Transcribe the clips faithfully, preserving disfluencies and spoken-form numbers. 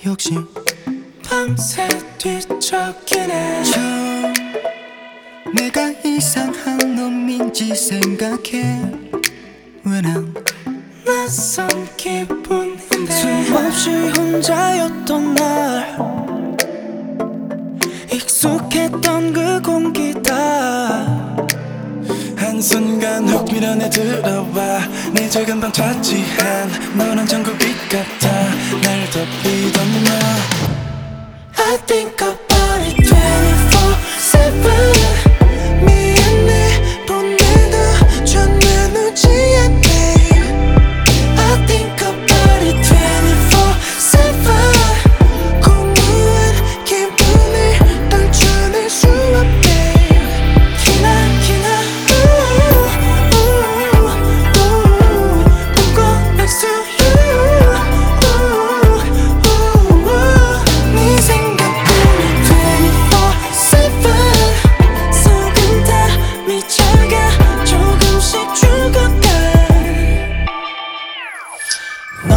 욕심 밤새 뒤척이네. 처음 내가 이상한 놈인지 생각해. 왜 난 낯선 기분인데 수없이 혼자였던 날 익숙했던 그 공기다 한순간 훅 밀어내 들어와 내 작은 방 차지한 너란 전구빛 같아 날 덮이던 너. I think about it twenty-four seven. 미안해 보내도 전혀 놓지 않게. I think about it twenty-four seven. 공허한 기분을 떨쳐낼 수 없게. 기나기나 꿈꿔 next to you. 네 생각뿐이 twenty-four seven. 속은 다 미쳐가 조금씩 죽어가. 넌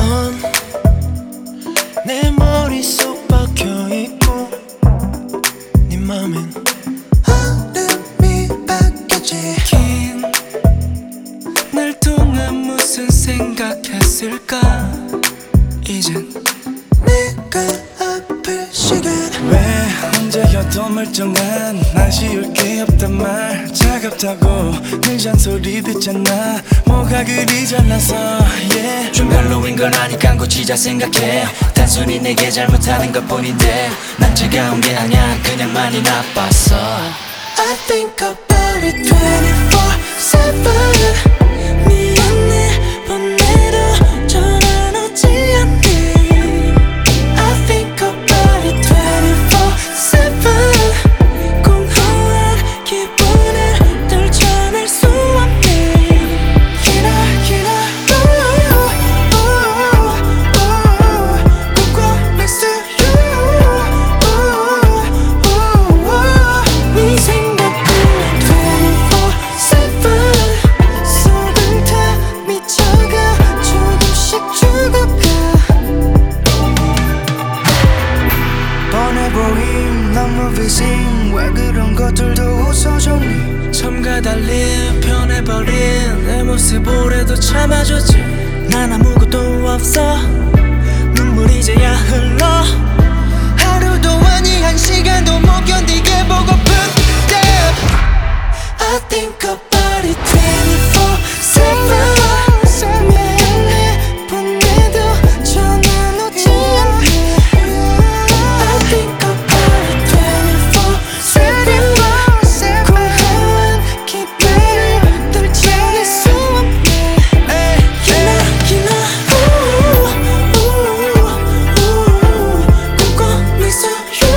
내 머릿속 박혀있고 네 맘엔 얼음이 바뀌었지. 긴 날 동안 무슨 생각했을까. 이젠 내가 아플 시간. 왜 혼자여도 멀쩡한 아쉬울 게 없단 말. 차갑다고 늘 잔소리 듣잖아. 뭐가 그리 잘나서 yeah. 좀 별로인 건 아니까 고치자 생각해. 단순히 내게 잘못하는 것 뿐인데 난 차가운 게 아니야 그냥 많이 나빴어. I think about it twenty-four seven. 미안해 보내도 전화 놓지 않게. I think about it twenty-four seven. 공허한 기분을 떨쳐낼 수 없게. 기나기나 꿈꿔 next to you. 네 생각뿐인 twenty-four seven. 속은 다 미쳐가 조금씩 죽어가. 뻔해 보인 너무 비신 왜 그런 것들도 웃어줬니. 처음과 달리 변해버린 내 모습 오래도 참아줬지. 난 아무것도 없어 눈물이 이제야 흘러. 하루도 아니 한 시간도 못 견디게 보고픈 damn. I think about it twenty-four seven. 미안해 보내도 전화 놓지 않게. I think about it twenty-four seven. 공허한 기분을 떨쳐낼 수 없게. 기나기나 꿈꿔 next to you.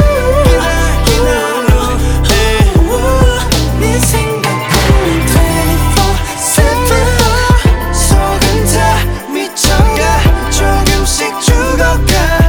네 생각뿐인 twenty-four seven. 속은 다 미쳐가 조금씩 죽어가.